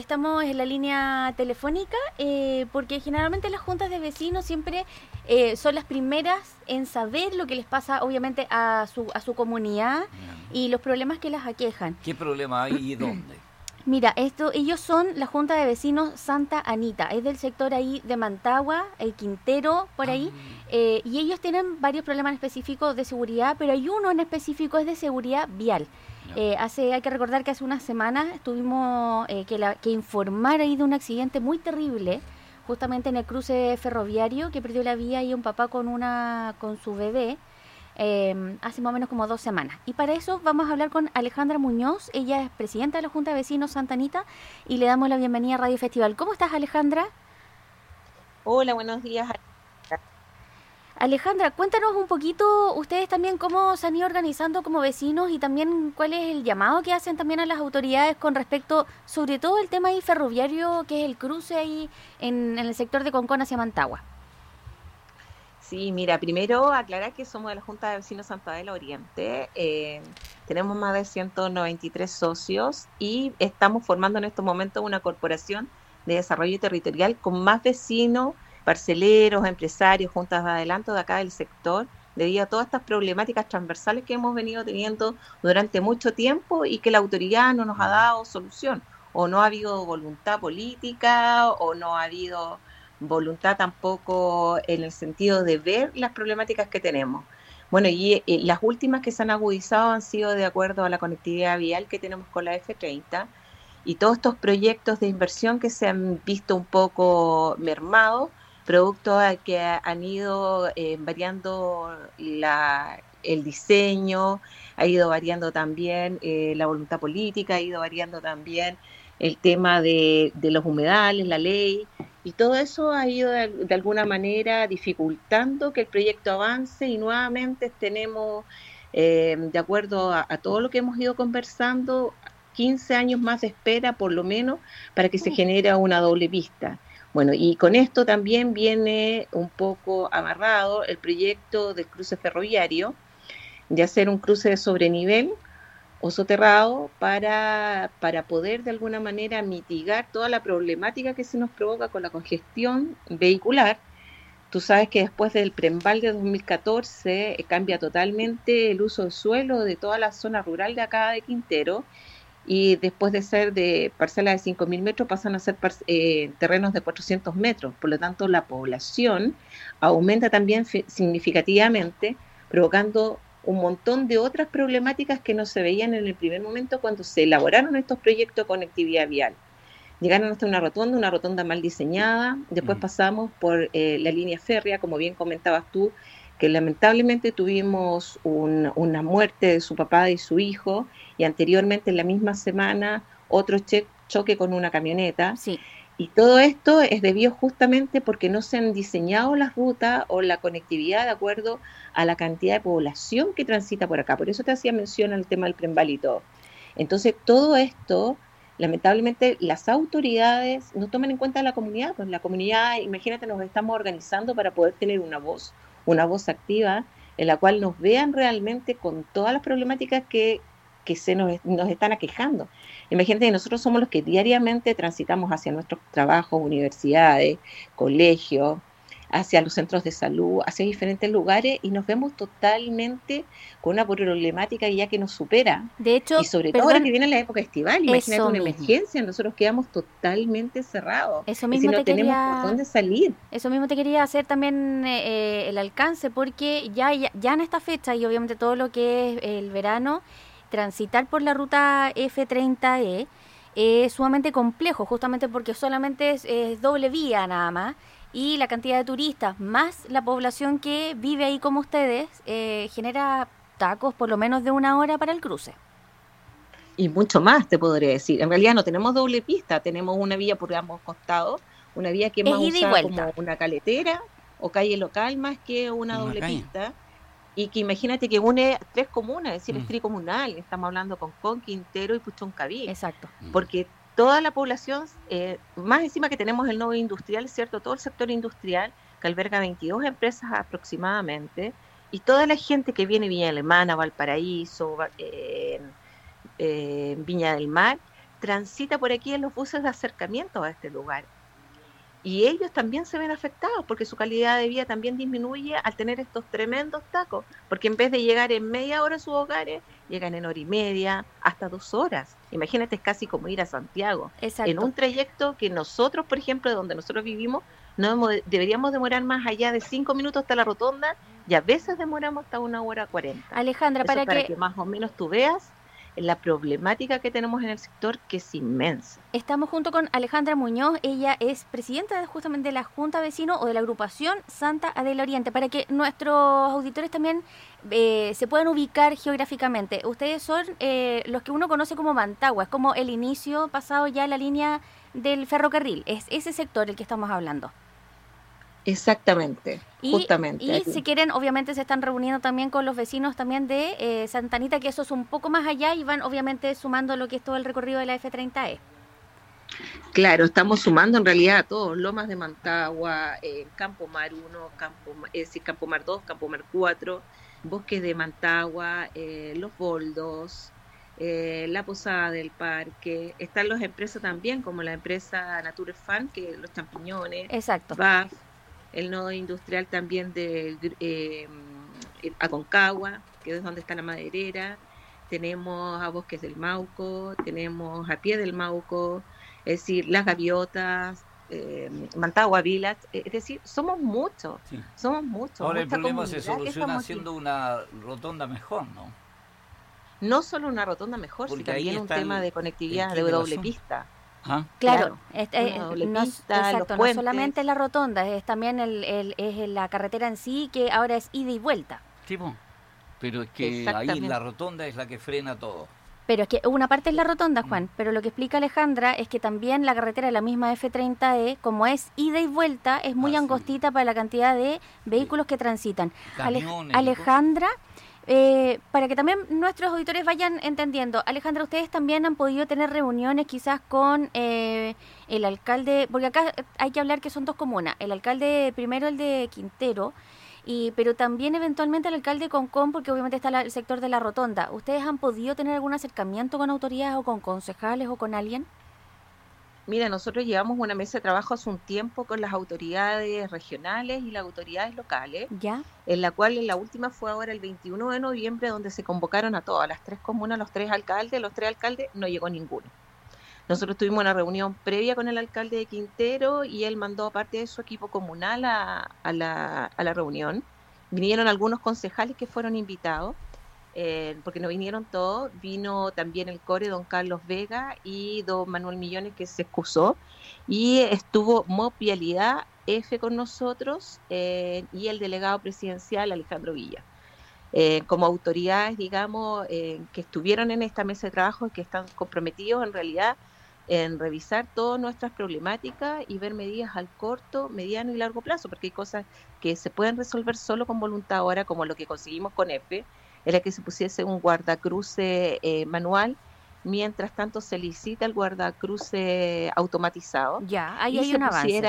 Estamos en la línea telefónica porque generalmente las juntas de vecinos siempre son las primeras en saber lo que les pasa obviamente a su comunidad y los problemas que las aquejan. ¿Qué problema hay y dónde? Mira, ellos son la Junta de Vecinos Santa Anita, es del sector ahí de Mantagua, el Quintero, por ahí, y ellos tienen varios problemas específicos de seguridad, pero hay uno en específico, es de seguridad vial. Hay que recordar que hace unas semanas tuvimos que informar ahí de un accidente muy terrible, justamente en el cruce ferroviario, que perdió la vida y un papá con su bebé. Hace más o menos como 2 semanas. Y para eso vamos a hablar con Alejandra Muñoz. Ella es presidenta de la Junta de Vecinos Santa Anita y le damos la bienvenida a Radio Festival. ¿Cómo estás, Alejandra? Hola, buenos días. Alejandra, cuéntanos un poquito ustedes también cómo se han ido organizando como vecinos y también cuál es el llamado que hacen también a las autoridades con respecto, sobre todo el tema ahí ferroviario, que es el cruce ahí en el sector de Concón hacia Mantagua. Sí, mira, primero aclarar que somos de la Junta de Vecinos Santa Adela Oriente. Tenemos más de 193 socios y estamos formando en estos momentos una corporación de desarrollo territorial con más vecinos, parceleros, empresarios, juntas de adelanto de acá del sector, debido a todas estas problemáticas transversales que hemos venido teniendo durante mucho tiempo y que la autoridad no nos ha dado solución. O no ha habido voluntad política, o no ha habido voluntad tampoco en el sentido de ver las problemáticas que tenemos. Bueno, y las últimas que se han agudizado han sido de acuerdo a la conectividad vial que tenemos con la F30 y todos estos proyectos de inversión que se han visto un poco mermados, producto de que han ido variando el diseño, ha ido variando también la voluntad política, ha ido variando también el tema de los humedales, la ley, y todo eso ha ido de alguna manera dificultando que el proyecto avance y nuevamente tenemos, de acuerdo a todo lo que hemos ido conversando, 15 años más de espera por lo menos para que se genere una doble pista. Bueno, y con esto también viene un poco amarrado el proyecto del cruce ferroviario, de hacer un cruce de sobrenivel o soterrado para poder de alguna manera mitigar toda la problemática que se nos provoca con la congestión vehicular. Tú sabes que después del Prembal de 2014 cambia totalmente el uso del suelo de toda la zona rural de acá de Quintero, y después de ser de parcelas de 5.000 metros pasan a ser terrenos de 400 metros. Por lo tanto, la población aumenta también significativamente, provocando un montón de otras problemáticas que no se veían en el primer momento cuando se elaboraron estos proyectos de conectividad vial. Llegaron hasta una rotonda mal diseñada, después pasamos por la línea férrea, como bien comentabas tú, que lamentablemente tuvimos una muerte de su papá y su hijo, y anteriormente en la misma semana otro choque con una camioneta. Sí. Y todo esto es debido justamente porque no se han diseñado las rutas o la conectividad de acuerdo a la cantidad de población que transita por acá. Por eso te hacía mención al tema del Prembal y todo. Entonces, todo esto, lamentablemente, las autoridades no toman en cuenta a la comunidad. Pues la comunidad, imagínate, nos estamos organizando para poder tener una voz activa en la cual nos vean realmente con todas las problemáticas que nos están aquejando. Imagínate que nosotros somos los que diariamente transitamos hacia nuestros trabajos, universidades, colegios, hacia los centros de salud, hacia diferentes lugares, y nos vemos totalmente con una problemática ya que nos supera. De hecho, y sobre todo ahora que viene la época estival, imagínate una emergencia, nosotros quedamos totalmente cerrados. Eso mismo y si no tenemos por dónde salir. Eso mismo te quería hacer también el alcance, porque ya en esta fecha y obviamente todo lo que es el verano, transitar por la ruta F30E es sumamente complejo, justamente porque solamente es doble vía nada más, y la cantidad de turistas más la población que vive ahí como ustedes genera tacos por lo menos de 1 hora para el cruce. Y mucho más te podría decir. En realidad no tenemos doble pista, tenemos una vía por ambos costados, una vía que es más usada como una caletera o calle local más que una doble pista. Y que imagínate que une 3 comunas, es decir, es tricomunal, estamos hablando con Quintero y Puchoncaví. Exacto. Porque toda la población, más encima que tenemos el nodo industrial, ¿cierto? Todo el sector industrial, que alberga 22 empresas aproximadamente, y toda la gente que viene, Viña Alemana, Valparaíso, Viña del Mar, transita por aquí en los buses de acercamiento a este lugar. Y ellos también se ven afectados porque su calidad de vida también disminuye al tener estos tremendos tacos, porque en vez de llegar en media hora a sus hogares, llegan en hora y media, hasta 2 horas. Imagínate, es casi como ir a Santiago, en Exacto. un trayecto que nosotros, por ejemplo, donde nosotros vivimos, no deberíamos demorar más allá de 5 minutos hasta la rotonda, y a veces demoramos hasta 1 hora 40. Alejandra, Eso es para para que que más o menos tú veas la problemática que tenemos en el sector, que es inmensa. estamos junto con Alejandra Muñoz, ella es presidenta justamente de la Junta Vecino o de la agrupación Santa Adela Oriente, para que nuestros auditores también se puedan ubicar geográficamente. Ustedes son los que uno conoce como Mantagua, es como el inicio pasado ya la línea del ferrocarril, es ese sector el que estamos hablando. Exactamente, justamente Y aquí. si quieren, obviamente se están reuniendo también con los vecinos también de Santa Anita, que eso es un poco más allá y van obviamente sumando lo que es todo el recorrido de la F30E. Claro, estamos sumando en realidad a todos: Lomas de Mantagua, Campo Mar 1, Campo Mar 2, Campo Mar 4, Bosques de Mantagua, Los Boldos, la Posada del Parque. Están las empresas también, como la empresa Nature Fan, que los champiñones, Exacto. BAF, el nodo industrial también de Aconcagua, que es donde está la maderera. Tenemos a Bosques del Mauco, tenemos a Pie del Mauco, es decir, Las Gaviotas, Mantagua Village, es decir, somos muchos. Ahora el mucha problema se comunidad que soluciona estamos haciendo aquí. una rotonda mejor, ¿no? No solo una rotonda mejor, sino Porque ahí también un está tema de el conectividad quid de del doble asunto. pista. ¿Ah? Claro, Una doble pista, los exacto, no puentes. solamente la rotonda, es también es la carretera en sí, que ahora es ida y vuelta. Tipo, pero es que ahí Exactamente. la rotonda es la que frena todo. Pero es que una parte es la rotonda, Juan, pero lo que explica Alejandra es que también la carretera de la misma F30E, como es ida y vuelta, es muy Sí. angostita para la cantidad de vehículos que transitan. Camiones, Alejandra, para que también nuestros auditores vayan entendiendo, Alejandra, ustedes también han podido tener reuniones quizás con el alcalde, porque acá hay que hablar que son dos comunas, el alcalde primero, el de Quintero, pero también eventualmente el alcalde de Concón, porque obviamente está el sector de la rotonda. ¿Ustedes han podido tener algún acercamiento con autoridades o con concejales o con alguien? Mira, nosotros llevamos una mesa de trabajo hace un tiempo con las autoridades regionales y las autoridades locales, ¿Ya? en la cual la última fue ahora el 21 de noviembre, donde se convocaron a todas las 3 comunas, los 3 alcaldes, no llegó ninguno. Nosotros tuvimos una reunión previa con el alcalde de Quintero y él mandó parte de su equipo comunal a la reunión. Vinieron algunos concejales que fueron invitados, porque no vinieron todos. Vino también el core don Carlos Vega y don Manuel Millones, que se excusó, y estuvo MOP Vialidad F con nosotros, y el delegado presidencial Alejandro Villa. Como autoridades, digamos, que estuvieron en esta mesa de trabajo y que están comprometidos en realidad en revisar todas nuestras problemáticas y ver medidas al corto, mediano y largo plazo, porque hay cosas que se pueden resolver solo con voluntad ahora, como lo que conseguimos con EFE, era que se pusiese un guardacruce manual, mientras tanto se licita el guardacruce automatizado, Ya, ahí y hay un avance.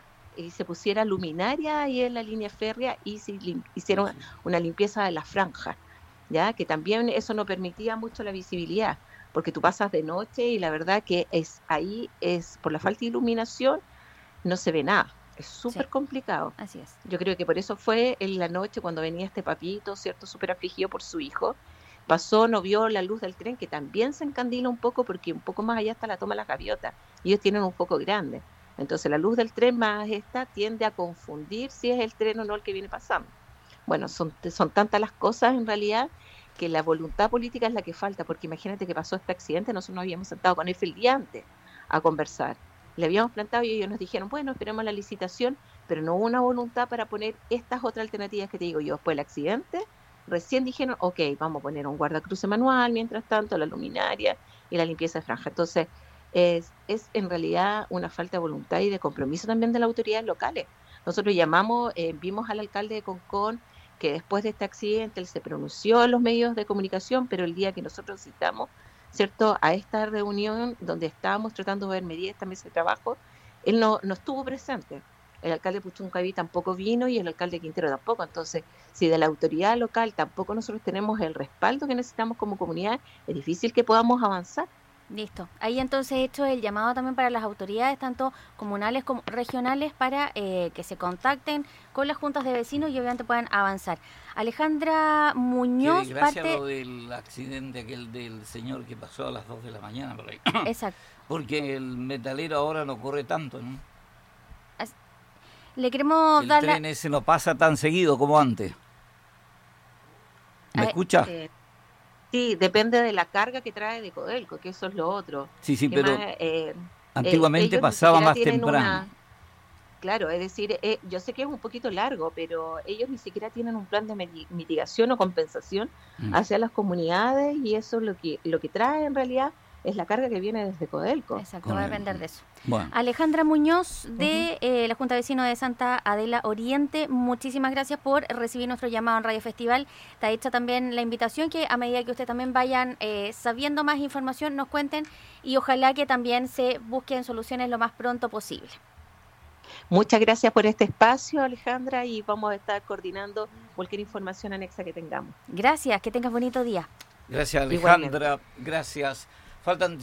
se pusiera luminaria ahí en la línea férrea, y se hiciera una limpieza de la franja, ¿ya? Que también eso no permitía mucho la visibilidad, porque tú pasas de noche y la verdad que ahí es por la falta de iluminación, no se ve nada, es súper complicado. Así es. Yo creo que por eso fue en la noche cuando venía este papito, ¿cierto?, súper afligido por su hijo, pasó, no vio la luz del tren, que también se encandila un poco, porque un poco más allá está la toma de las Gaviotas, y ellos tienen un foco grande. Entonces la luz del tren más esta tiende a confundir si es el tren o no el que viene pasando. Bueno, son tantas las cosas en realidad, que la voluntad política es la que falta, porque imagínate que pasó este accidente, nosotros nos habíamos sentado con él el día antes a conversar. Le habíamos plantado y ellos nos dijeron, bueno, esperemos la licitación, pero no hubo una voluntad para poner estas otras alternativas que te digo yo. Después del accidente, recién dijeron, ok, vamos a poner un guardacruce manual, mientras tanto la luminaria y la limpieza de franja. Entonces, es en realidad una falta de voluntad y de compromiso también de las autoridades locales. Nosotros llamamos, vimos al alcalde de Concón, que después de este accidente él se pronunció en los medios de comunicación, pero el día que nosotros citamos, ¿cierto?, a esta reunión donde estábamos tratando de ver medidas, esta mesa de trabajo, él no estuvo presente. El alcalde Puchuncaví tampoco vino y el alcalde Quintero tampoco. Entonces, si de la autoridad local tampoco nosotros tenemos el respaldo que necesitamos como comunidad, es difícil que podamos avanzar. Listo. Ahí entonces he hecho el llamado también para las autoridades, tanto comunales como regionales, para que se contacten con las juntas de vecinos y obviamente puedan avanzar. Alejandra Muñoz, Que gracias a lo del accidente aquel del señor que pasó a las 2 de la mañana por ahí. Exacto. Porque el metalero ahora no corre tanto, ¿no? Le queremos El dar tren ese no pasa tan seguido como antes. ¿Me escucha? Sí, depende de la carga que trae de Codelco, que eso es lo otro. Sí, Que pero más, antiguamente ellos ni pasaba siquiera más tienen temprano. Claro, es decir, yo sé que es un poquito largo, pero ellos ni siquiera tienen un plan de mitigación o compensación hacia las comunidades, y eso es lo que trae en realidad es la carga que viene desde Codelco. Exacto, va a depender de eso. Bueno. Alejandra Muñoz de la Junta de Vecinos de Santa Adela Oriente, muchísimas gracias por recibir nuestro llamado en Radio Festival. Está hecha también la invitación que a medida que ustedes también vayan sabiendo más información nos cuenten, y ojalá que también se busquen soluciones lo más pronto posible. Muchas gracias por este espacio, Alejandra, y vamos a estar coordinando cualquier información anexa que tengamos. Gracias, que tengas bonito día. Gracias, Alejandra. Igualmente. Gracias. Faltan